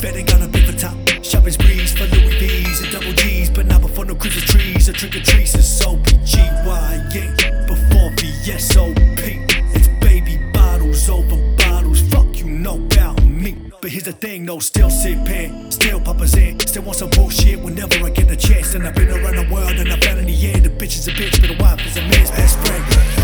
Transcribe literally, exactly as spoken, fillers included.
betting on a bit for top. Shopping sprees for Louis V's and double G's, but not before no cruiser trees or trick or treats. It's O P G Y, yeah, before V S O P. It's baby bottles over bottles, fuck you know about me. But here's the thing, no, still sipping, still poppers in, still want some bullshit whenever I get the chance. And I've been around the world and I found in the end, the bitch is a bitch, but the wife is a man's best friend.